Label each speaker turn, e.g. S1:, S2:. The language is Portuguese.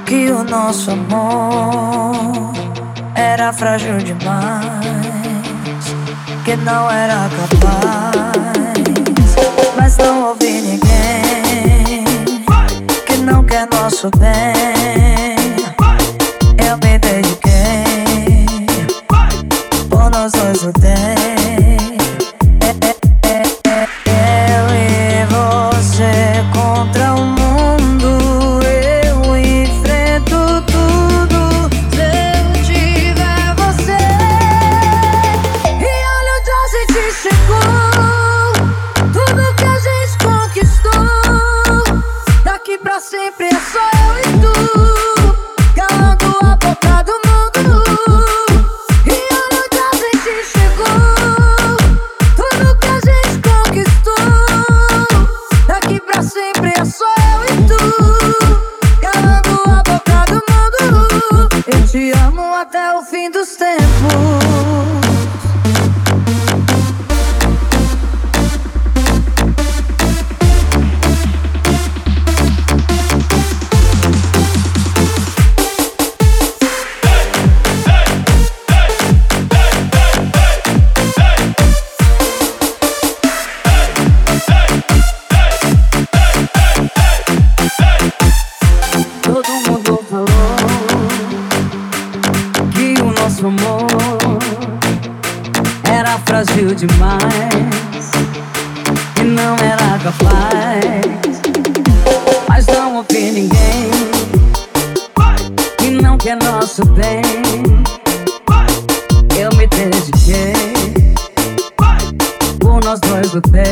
S1: que o nosso amor era frágil demais, que não era capaz. Mas não ouvi ninguém que não quer nosso bem. Eu me dediquei, por nós dois lutei. Eu e você contra o mundo, eu enfrento tudo se eu tiver você. E olha onde a gente chegou, tudo que a gente conquistou. Daqui pra sempre é só eu e tu, calando a boca do mundo. E olha onde a gente chegou, tudo que a gente conquistou. Daqui pra sempre é só eu e tu, calando a boca do mundo. Eu te amo até o fim dos tempos. Todo mundo falou que o nosso amor era frágil demais, que não era capaz. Mas não ouvi ninguém que não quer nosso bem. Eu me dediquei, por nós dois lutei.